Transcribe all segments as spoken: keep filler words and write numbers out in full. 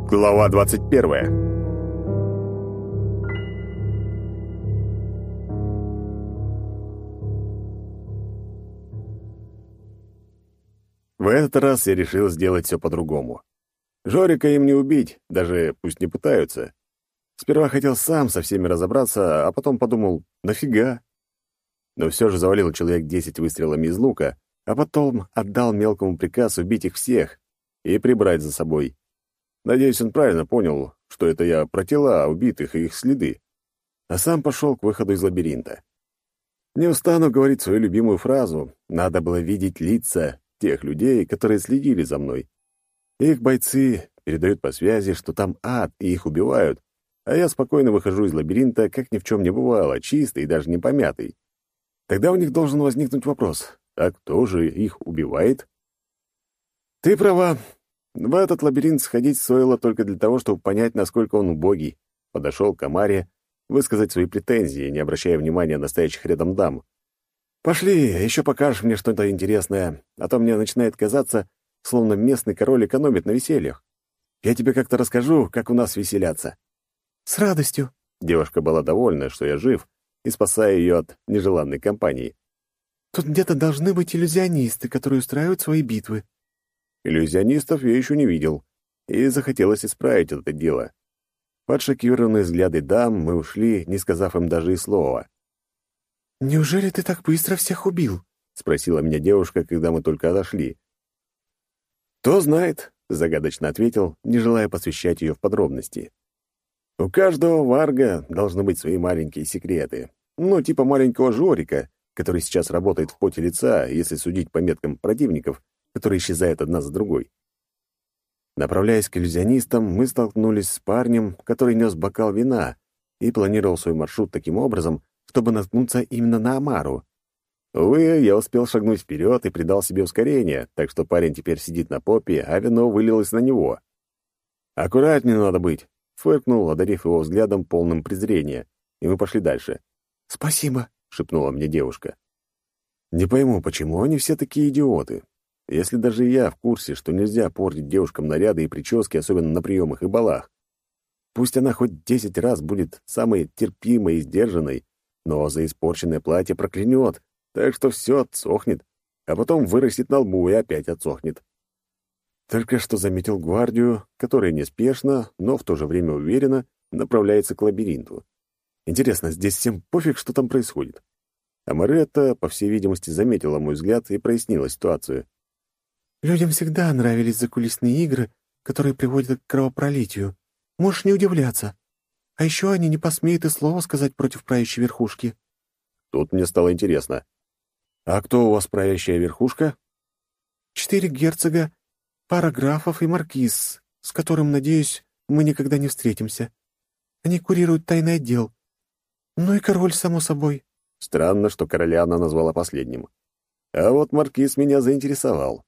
Глава двадцать первая. В этот раз я решил сделать все по-другому. Жорика им не убить, даже пусть не пытаются. Сперва хотел сам со всеми разобраться, а потом подумал, нафига? Но все же завалил человек десять выстрелами из лука, а потом отдал мелкому приказ убить их всех и прибрать за собой. Надеюсь, он правильно понял, что это я про тела убитых и их следы, а сам пошел к выходу из лабиринта. Не устану говорить свою любимую фразу: надо было видеть лица тех людей, которые следили за мной. Их бойцы передают по связи, что там ад, и их убивают, а я спокойно выхожу из лабиринта, как ни в чем не бывало, чистый и даже не помятый. Тогда у них должен возникнуть вопрос: а кто же их убивает? Ты права. В этот лабиринт сходить стоило только для того, чтобы понять, насколько он убогий. Подошел к Амаре высказать свои претензии, не обращая внимания на стоящих рядом дам. «Пошли, еще покажешь мне что-то интересное, а то мне начинает казаться, словно местный король экономит на весельях. Я тебе как-то расскажу, как у нас веселятся». «С радостью». Девушка была довольна, что я жив, и спасаю ее от нежеланной компании. «Тут где-то должны быть иллюзионисты, которые устраивают свои битвы». Иллюзионистов я еще не видел, и захотелось исправить это дело. Под шокированные взгляды дам мы ушли, не сказав им даже и слова. «Неужели ты так быстро всех убил?» — спросила меня девушка, когда мы только отошли. «Кто знает», — загадочно ответил, не желая посвящать ее в подробности. «У каждого варга должны быть свои маленькие секреты. Ну, типа маленького Жорика, который сейчас работает в поте лица, если судить по меткам противников, которые исчезают одна за другой». Направляясь к иллюзионистам, мы столкнулись с парнем, который нес бокал вина и планировал свой маршрут таким образом, чтобы наткнуться именно на Амару. Увы, я успел шагнуть вперед и придал себе ускорение, так что парень теперь сидит на попе, а вино вылилось на него. «Аккуратнее надо быть», — фыркнул, одарив его взглядом полным презрения, и мы пошли дальше. «Спасибо», — шепнула мне девушка. «Не пойму, почему они все такие идиоты. Если даже я в курсе, что нельзя портить девушкам наряды и прически, особенно на приемах и балах. Пусть она хоть десять раз будет самой терпимой и сдержанной, но за испорченное платье проклянет, так что все отсохнет, а потом вырастет на лбу и опять отсохнет». Только что заметил гвардию, которая неспешно, но в то же время уверенно направляется к лабиринту. Интересно, здесь всем пофиг, что там происходит? Амаретта, по всей видимости, заметила мой взгляд и прояснила ситуацию. «Людям всегда нравились закулисные игры, которые приводят к кровопролитию. Можешь не удивляться. А еще они не посмеют и слова сказать против правящей верхушки». Тут мне стало интересно. «А кто у вас правящая верхушка?» «Четыре герцога, пара графов и маркиз, с которым, надеюсь, мы никогда не встретимся. Они курируют тайный отдел. Ну и король, само собой». Странно, что короля она назвала последним. А вот маркиз меня заинтересовал.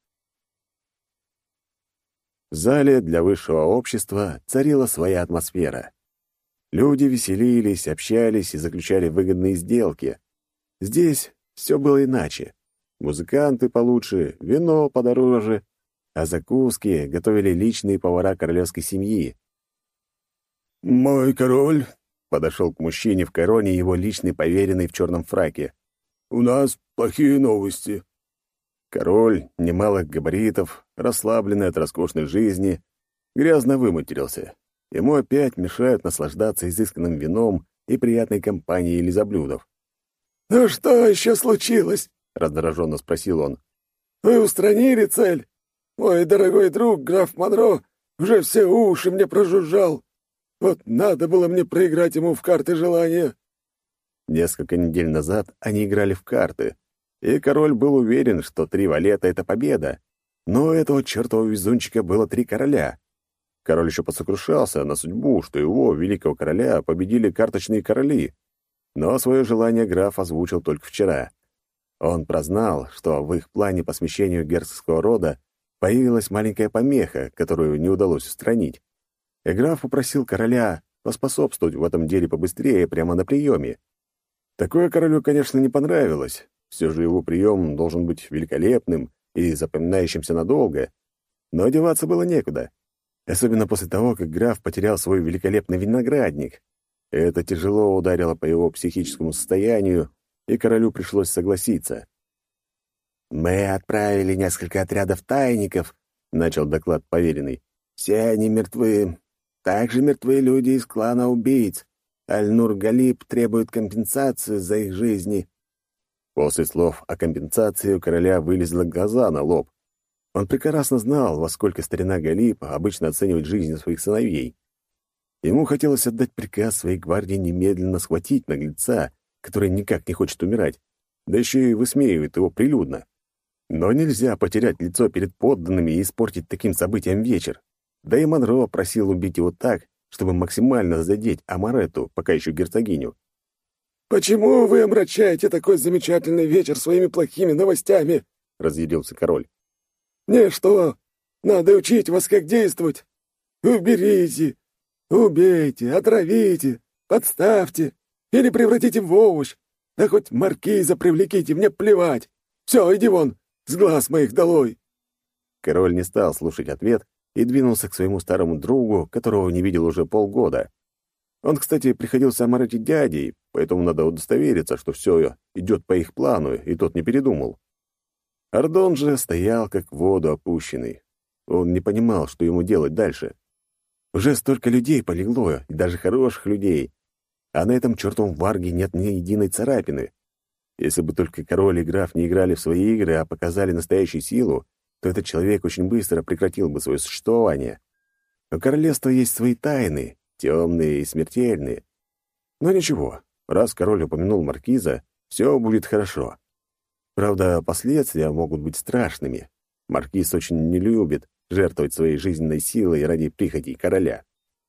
В зале для высшего общества царила своя атмосфера. Люди веселились, общались и заключали выгодные сделки. Здесь все было иначе. Музыканты получше, вино подороже, а закуски готовили личные повара королевской семьи. «Мой король», — подошел к мужчине в короне его личный поверенный в черном фраке, — «у нас плохие новости». Король немалых габаритов, расслабленный от роскошной жизни, грязно выматерился. Ему опять мешают наслаждаться изысканным вином и приятной компанией лизоблюдов. «Ну что еще случилось?» — раздраженно спросил он. «Вы устранили цель? Мой дорогой друг, граф Монро, уже все уши мне прожужжал. Вот надо было мне проиграть ему в карты желания». Несколько недель назад они играли в карты, и король был уверен, что три валета — это победа. Но у этого чертова везунчика было три короля. Король еще посокрушался на судьбу, что его, великого короля, победили карточные короли. Но свое желание граф озвучил только вчера. Он прознал, что в их плане по смещению герцогского рода появилась маленькая помеха, которую не удалось устранить. И граф попросил короля поспособствовать в этом деле побыстрее прямо на приеме. Такое королю, конечно, не понравилось. Все же его прием должен быть великолепным и запоминающимся надолго. Но одеваться было некуда. Особенно после того, как граф потерял свой великолепный виноградник. Это тяжело ударило по его психическому состоянию, и королю пришлось согласиться. «Мы отправили несколько отрядов тайников», — начал доклад поверенный. «Все они мертвы. Также мертвы люди из клана убийц. Аль-Нур-Галиб требует компенсацию за их жизни». После слов о компенсации у короля вылезла глаза на лоб. Он прекрасно знал, во сколько старина Галиб обычно оценивает жизнь своих сыновей. Ему хотелось отдать приказ своей гвардии немедленно схватить наглеца, который никак не хочет умирать, да еще и высмеивает его прилюдно. Но нельзя потерять лицо перед подданными и испортить таким событием вечер. Да и Монро просил убить его так, чтобы максимально задеть Амаретту, пока еще герцогиню. «Почему вы омрачаете такой замечательный вечер своими плохими новостями?» — разъярился король. «Не что, надо учить вас, как действовать. Уберите, убейте, отравите, подставьте или превратите в овощ. Да хоть маркиза привлеките, мне плевать. Все, иди вон, с глаз моих долой!» Король не стал слушать ответ и двинулся к своему старому другу, которого не видел уже полгода. Он, кстати, приходился Амаретте дядей, поэтому надо удостовериться, что все идет по их плану, и тот не передумал. Ардон же стоял, как в воду опущенный. Он не понимал, что ему делать дальше. Уже столько людей полегло, и даже хороших людей, а на этом чертовом варге нет ни единой царапины. Если бы только король и граф не играли в свои игры, а показали настоящую силу, то этот человек очень быстро прекратил бы свое существование. У королевства есть свои тайны, темные и смертельные. Но ничего, раз король упомянул маркиза, все будет хорошо. Правда, последствия могут быть страшными. Маркиз очень не любит жертвовать своей жизненной силой ради прихотей короля.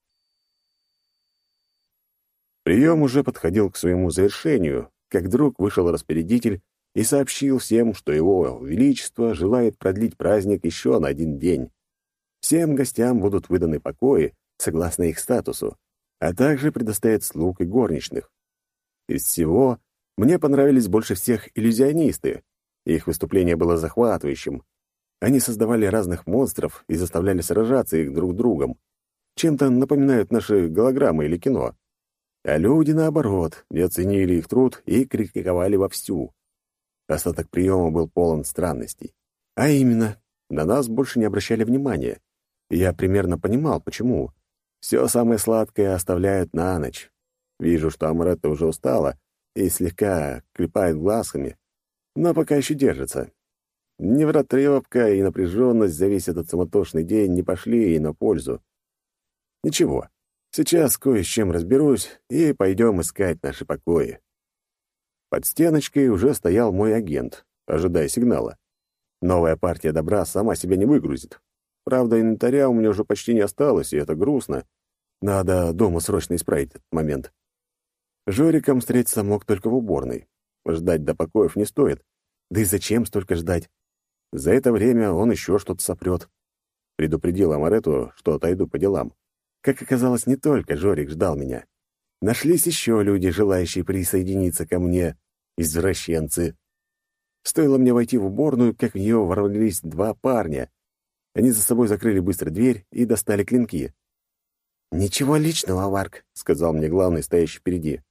Прием уже подходил к своему завершению, как вдруг вышел распорядитель и сообщил всем, что его величество желает продлить праздник еще на один день. Всем гостям будут выданы покои, согласно их статусу, а также предоставят слуг и горничных. Из всего мне понравились больше всех иллюзионисты. Их выступление было захватывающим. Они создавали разных монстров и заставляли сражаться их друг с другом. Чем-то напоминают наши голограммы или кино. А люди, наоборот, не оценили их труд и критиковали вовсю. Остаток приема был полон странностей. А именно, на нас больше не обращали внимания. И я примерно понимал, почему. Все самое сладкое оставляют на ночь. Вижу, что Амаретта уже устала и слегка клепает глазками, но пока еще держится. Невротрепка и напряженность за весь этот суматошный день не пошли ей на пользу. Ничего, сейчас кое с чем разберусь, и пойдем искать наши покои. Под стеночкой уже стоял мой агент, ожидая сигнала. Новая партия добра сама себя не выгрузит. Правда, инвентаря у меня уже почти не осталось, и это грустно. Надо дома срочно исправить этот момент. Жориком встретиться мог только в уборной. Ждать до покоев не стоит. Да и зачем столько ждать? За это время он еще что-то сопрет. Предупредил Амаретту, что отойду по делам. Как оказалось, не только Жорик ждал меня. Нашлись еще люди, желающие присоединиться ко мне. Извращенцы. Стоило мне войти в уборную, как в нее ворвались два парня. Они за собой закрыли быстро дверь и достали клинки. «Ничего личного, Варк», — сказал мне главный, стоящий впереди.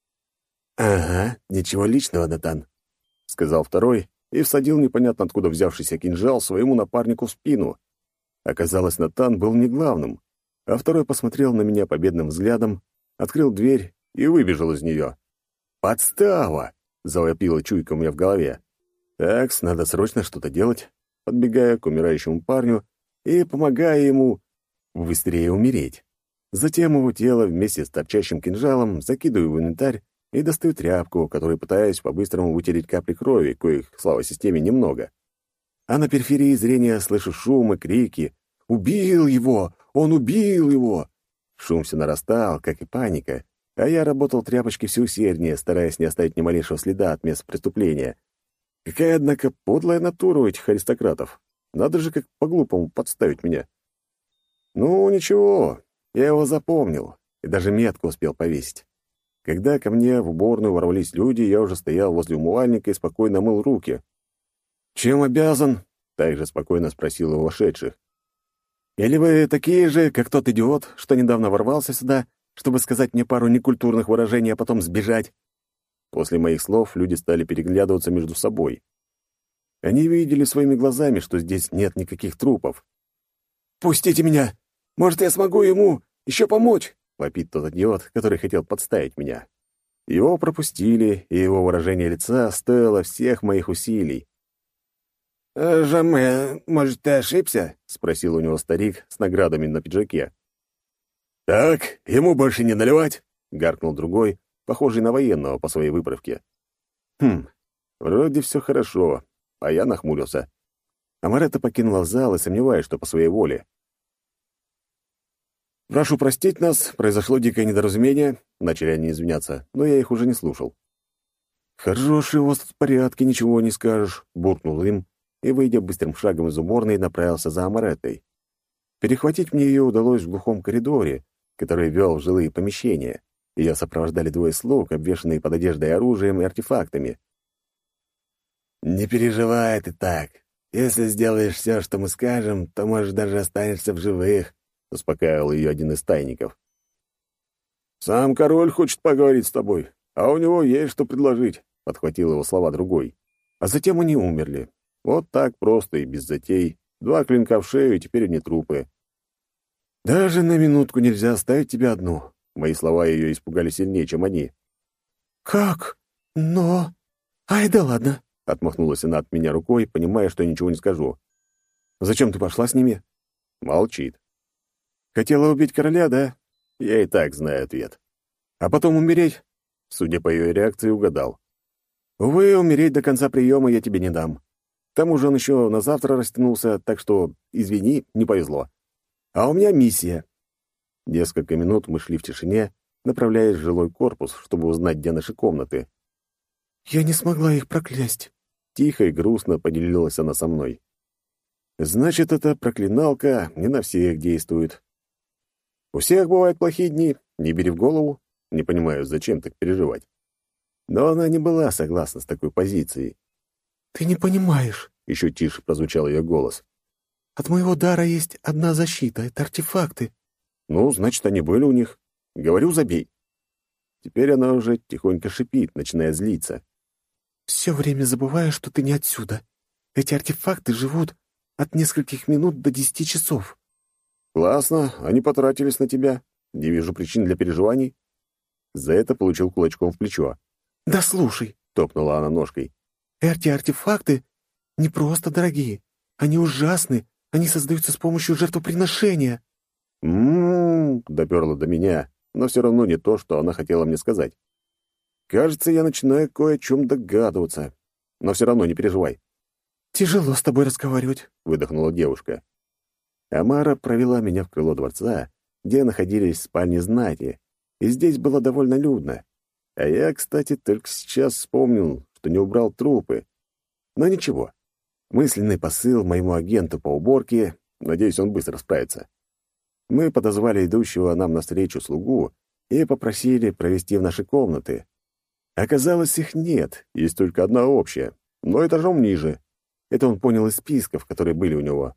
«Ага, ничего личного, Натан», — сказал второй и всадил непонятно откуда взявшийся кинжал своему напарнику в спину. Оказалось, Натан был не главным, а второй посмотрел на меня победным взглядом, открыл дверь и выбежал из нее. «Подстава!» — завопила чуйка у меня в голове. «Такс, надо срочно что-то делать», подбегая к умирающему парню и помогая ему быстрее умереть. Затем его тело вместе с торчащим кинжалом закидываю в инвентарь и достаю тряпку, которой пытаюсь по-быстрому вытереть капли крови, коих, слава системе, немного. А на периферии зрения слышу шум и крики. «Убил его! Он убил его!» Шум все нарастал, как и паника, а я работал тряпочкой все усерднее, стараясь не оставить ни малейшего следа от места преступления. Какая, однако, подлая натура у этих аристократов. Надо же как по-глупому подставить меня. Ну, ничего, я его запомнил и даже метку успел повесить. Когда ко мне в уборную ворвались люди, я уже стоял возле умывальника и спокойно мыл руки. «Чем обязан?» — также спокойно спросил у вошедших. Или вы такие же, как тот идиот, что недавно ворвался сюда, чтобы сказать мне пару некультурных выражений, а потом сбежать?» После моих слов люди стали переглядываться между собой. Они видели своими глазами, что здесь нет никаких трупов. «Пустите меня! Может, я смогу ему еще помочь?» — вопит тот идиот, который хотел подставить меня. Его пропустили, и его выражение лица стоило всех моих усилий. «Э, «Жаме, может, ты ошибся?» — спросил у него старик с наградами на пиджаке. «Так, ему больше не наливать?» — гаркнул другой, похожий на военного по своей выправке. «Хм, вроде все хорошо», а я нахмурился. Амаретта покинула зал и сомневаюсь, что по своей воле. «Прошу простить нас, произошло дикое недоразумение», — начали они извиняться, но я их уже не слушал. «Хорошие у вас тут порядки, ничего не скажешь», — буркнул им, и, выйдя быстрым шагом из уборной, направился за Амареттой. Перехватить мне ее удалось в глухом коридоре, который вел в жилые помещения. Ее сопровождали двое слуг, обвешанные под одеждой оружием и артефактами. «Не переживай ты так. Если сделаешь все, что мы скажем, то, может, даже останешься в живых», — успокаивал ее один из тайников. «Сам король хочет поговорить с тобой, а у него есть что предложить», — подхватил его слова другой. А затем они умерли. Вот так просто и без затей. Два клинка в шею, и теперь они трупы. «Даже на минутку нельзя оставить тебя одну». Мои слова ее испугали сильнее, чем они. «Как? Но... Ай, да ладно!» — отмахнулась она от меня рукой, понимая, что я ничего не скажу. «Зачем ты пошла с ними?» Молчит. «Хотела убить короля, да?» Я и так знаю ответ. «А потом умереть?» Судя по ее реакции, угадал. «Увы, умереть до конца приема я тебе не дам. К тому же он еще на завтра растянулся, так что, извини, не повезло. А у меня миссия». Несколько минут мы шли в тишине, направляясь в жилой корпус, чтобы узнать, где наши комнаты. «Я не смогла их проклясть», — тихо и грустно поделилась она со мной. «Значит, эта проклиналка не на всех действует. У всех бывают плохие дни, не бери в голову. Не понимаю, зачем так переживать». Но она не была согласна с такой позицией. «Ты не понимаешь», — еще тише прозвучал ее голос. «От моего дара есть одна защита — это артефакты». «Ну, значит, они были у них. Говорю, забей». Теперь она уже тихонько шипит, начиная злиться. «Все время забываю, что ты не отсюда. Эти артефакты живут от нескольких минут до десяти часов». «Классно, они потратились на тебя. Не вижу причин для переживаний». За это получил кулачком в плечо. «Да слушай», — топнула она ножкой. «эти артефакты не просто дорогие. Они ужасны. Они создаются с помощью жертвоприношения». «М-м-м», — доперло до меня, но все равно не то, что она хотела мне сказать. «Кажется, я начинаю кое о чем догадываться. Но все равно не переживай». «Тяжело с тобой разговаривать», — выдохнула девушка. Амара провела меня в крыло дворца, где находились спальни знати, и здесь было довольно людно. А я, кстати, только сейчас вспомнил, что не убрал трупы. Но ничего. Мысленный посыл моему агенту по уборке, надеюсь, он быстро справится. Мы подозвали идущего нам навстречу слугу и попросили провести в наши комнаты. Оказалось, их нет, есть только одна общая, но этажом ниже. Это он понял из списков, которые были у него.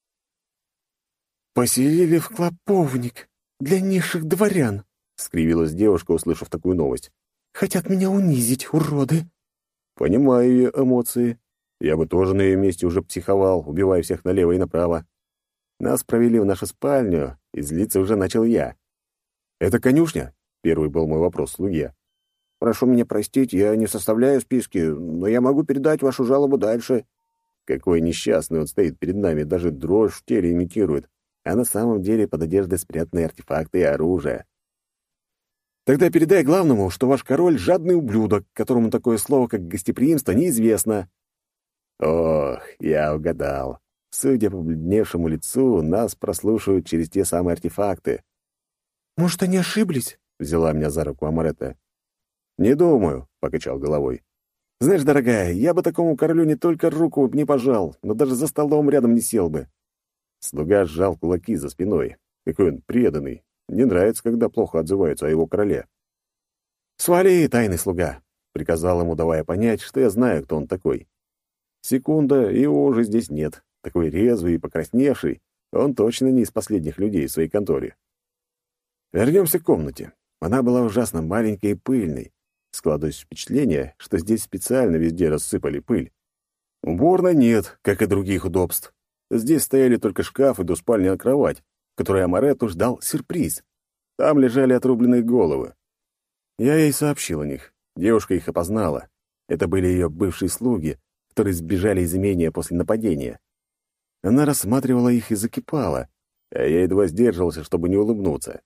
«Поселили в клоповник для низших дворян», — скривилась девушка, услышав такую новость. «Хотят меня унизить, уроды». Понимаю ее эмоции. Я бы тоже на ее месте уже психовал, убивая всех налево и направо. Нас провели в нашу спальню, и злиться уже начал я. «Это конюшня?» — первый был мой вопрос слуге. «Прошу меня простить, я не составляю списки, но я могу передать вашу жалобу дальше». Какой несчастный он стоит перед нами, даже дрожь в теле имитирует, а на самом деле под одеждой спрятаны артефакты и оружие. «Тогда передай главному, что ваш король — жадный ублюдок, которому такое слово, как гостеприимство, неизвестно». Ох, я угадал. Судя по бледневшему лицу, нас прослушивают через те самые артефакты. «Может, они ошиблись?» — взяла меня за руку Амаретта. «Не думаю», — покачал головой. «Знаешь, дорогая, я бы такому королю не только руку не пожал, но даже за столом рядом не сел бы». Слуга сжал кулаки за спиной. Какой он преданный. Не нравится, когда плохо отзываются о его короле. «Свали, тайный слуга», — приказал ему, давая понять, что я знаю, кто он такой. Секунда, и его уже здесь нет. Такой резвый и покрасневший, Он точно не из последних людей в своей конторе. Вернемся к комнате. Она была ужасно маленькой и пыльной. Складывалось впечатление, что здесь специально везде рассыпали пыль. Уборной нет, как и других удобств. Здесь стояли только шкаф и двуспальная кровать, в которой Амаретту ждал сюрприз. Там лежали отрубленные головы. Я ей сообщил о них. Девушка их опознала. Это были ее бывшие слуги, которые сбежали из имения после нападения. Она рассматривала их и закипала, а я едва сдерживался, чтобы не улыбнуться.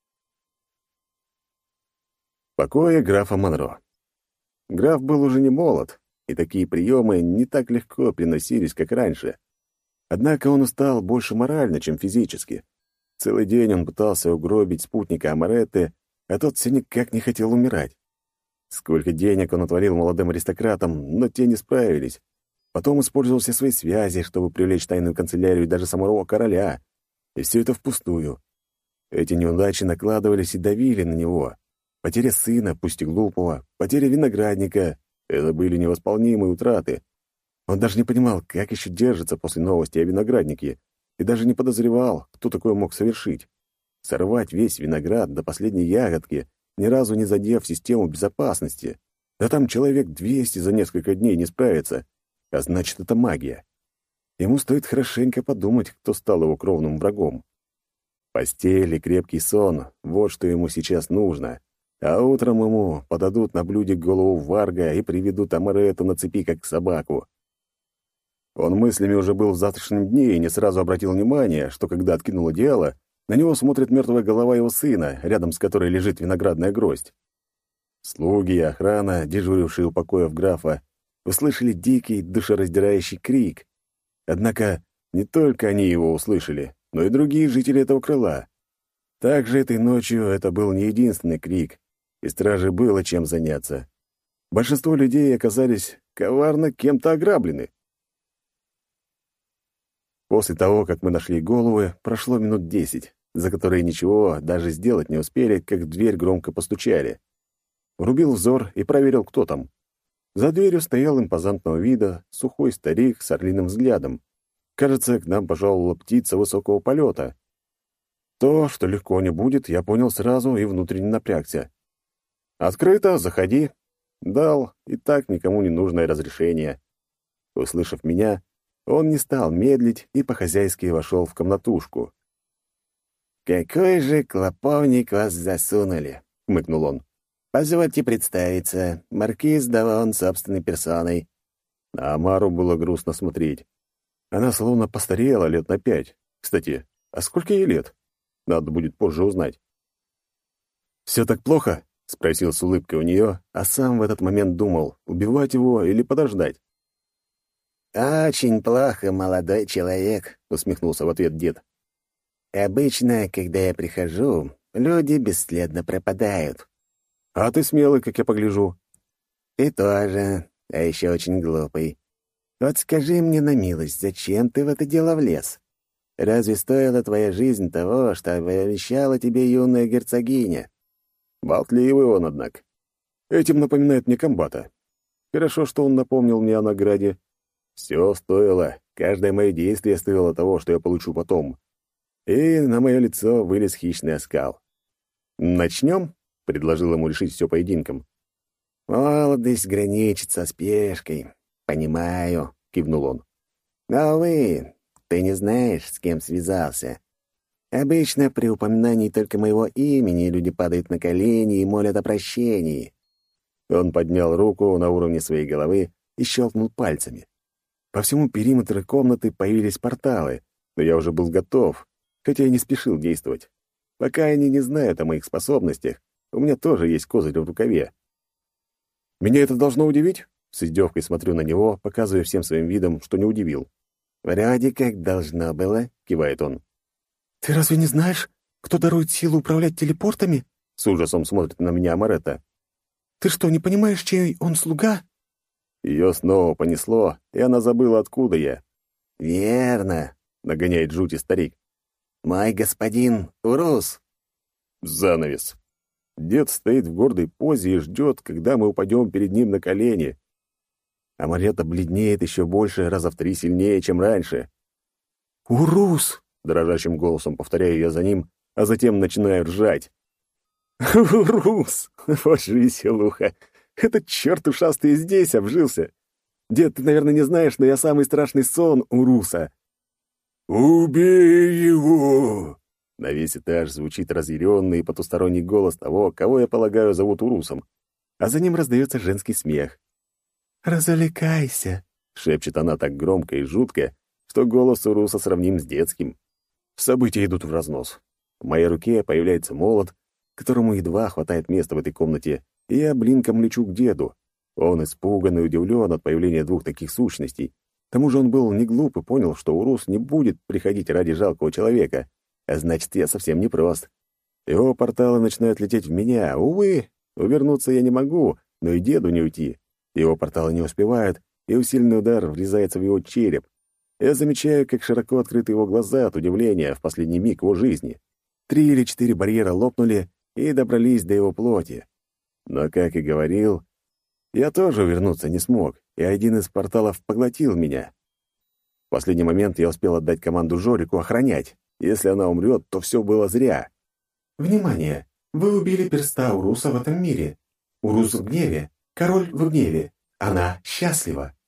Покои графа Монро. Граф был уже не молод, и такие приемы не так легко приносились, как раньше. Однако он устал больше морально, чем физически. Целый день он пытался угробить спутника Амаретты, а тот все никак не хотел умирать. Сколько денег он отвалил молодым аристократам, но те не справились. Потом использовал все свои связи, чтобы привлечь тайную канцелярию и даже самого короля. И все это впустую. Эти неудачи накладывались и давили на него. Потеря сына, пусть и глупого, потеря виноградника — это были невосполнимые утраты. Он даже не понимал, как еще держится после новости о винограднике, и даже не подозревал, кто такое мог совершить. Сорвать весь виноград до последней ягодки, ни разу не задев систему безопасности. Да там человек двести за несколько дней не справится, а значит, это магия. Ему стоит хорошенько подумать, кто стал его кровным врагом. Постель и крепкий сон — вот что ему сейчас нужно. А утром ему подадут на блюде голову варга и приведут Амаретту на цепи, как собаку. Он мыслями уже был в завтрашнем дне и не сразу обратил внимание, что, когда откинул одеяло, на него смотрит мертвая голова его сына, рядом с которой лежит виноградная гроздь. Слуги и охрана, дежурившие у покоев графа, услышали дикий, душераздирающий крик. Однако не только они его услышали, но и другие жители этого крыла. Также этой ночью это был не единственный крик, и страже было чем заняться. Большинство людей оказались коварно кем-то ограблены. После того, как мы нашли головы, прошло минут десять, за которые ничего даже сделать не успели, как в дверь громко постучали. Врубил взор и проверил, кто там. За дверью стоял импозантного вида сухой старик с орлиным взглядом. Кажется, к нам пожаловала птица высокого полета. То, что легко не будет, я понял сразу и внутренне напрягся. «Открыто, заходи». Дал и так никому не нужное разрешение. Услышав меня, он не стал медлить и по-хозяйски вошел в комнатушку. «Какой же клоповник вас засунули!» — хмыкнул он. «Позвольте представиться, маркиз Давон собственной персоной». На Амару было грустно смотреть. Она словно постарела лет на пять. Кстати, а сколько ей лет? Надо будет позже узнать. «Все так плохо?» — спросил с улыбкой у нее, а сам в этот момент думал, убивать его или подождать. «Очень плохо, молодой человек», — усмехнулся в ответ дед. «Обычно, когда я прихожу, люди бесследно пропадают». «А ты смелый, как я погляжу». «Ты тоже, а еще очень глупый. Вот скажи мне на милость, зачем ты в это дело влез? Разве стоила твоя жизнь того, что обещала тебе юная герцогиня?» Болтливый он, однако. Этим напоминает мне комбата. Хорошо, что он напомнил мне о награде. Все стоило, каждое мое действие стоило того, что я получу потом. И на мое лицо вылез хищный оскал. «Начнем?» — предложил ему решить все поединком. «Молодость граничит со спешкой. Понимаю», — кивнул он. «Но, увы, ты не знаешь, с кем связался. Обычно при упоминании только моего имени люди падают на колени и молят о прощении». Он поднял руку на уровне своей головы и щелкнул пальцами. По всему периметру комнаты появились порталы, но я уже был готов, хотя и не спешил действовать. Пока они не знают о моих способностях, у меня тоже есть козырь в рукаве. Меня это должно удивить? С издевкой смотрю на него, показывая всем своим видом, что не удивил. «Вроде как должно было», — кивает он. «Ты разве не знаешь, кто дарует силу управлять телепортами?» С ужасом смотрит на меня Амаретта. «Ты что, не понимаешь, чей он слуга?» Ее снова понесло, и она забыла, откуда я. «Верно», — нагоняет жути старик. «Мой господин Урус». Занавес. Дед стоит в гордой позе и ждет, когда мы упадем перед ним на колени. Амаретта бледнеет еще больше, раза в три сильнее, чем раньше. «Урус!» дрожащим голосом повторяю я за ним, а затем начинаю ржать. «Урус! Вот же веселуха! Этот черт ушастый и здесь обжился! Дед, ты, наверное, не знаешь, но я самый страшный сон Уруса!» «Убей его!» На весь этаж звучит разъяренный и потусторонний голос того, кого я полагаю зовут Урусом, а за ним раздается женский смех. «Развлекайся!» — шепчет она так громко и жутко, что голос Уруса сравним с детским. События идут в разнос. В моей руке появляется молот, которому едва хватает места в этой комнате, и я блинком лечу к деду. Он испуган и удивлен от появления двух таких сущностей. К тому же он был не глуп и понял, что Урус не будет приходить ради жалкого человека, а значит, я совсем не прост. Его порталы начинают лететь в меня. Увы, увернуться я не могу, но и деду не уйти. Его порталы не успевают, и усиленный удар врезается в его череп. Я замечаю, как широко открыты его глаза от удивления в последний миг его жизни. Три или четыре барьера лопнули и добрались до его плоти. Но, как и говорил, я тоже увернуться не смог, и один из порталов поглотил меня. В последний момент я успел отдать команду Жорику охранять. Если она умрет, то все было зря. «Внимание! Вы убили перста Уруса в этом мире. Урус в гневе, король в гневе. Она счастлива».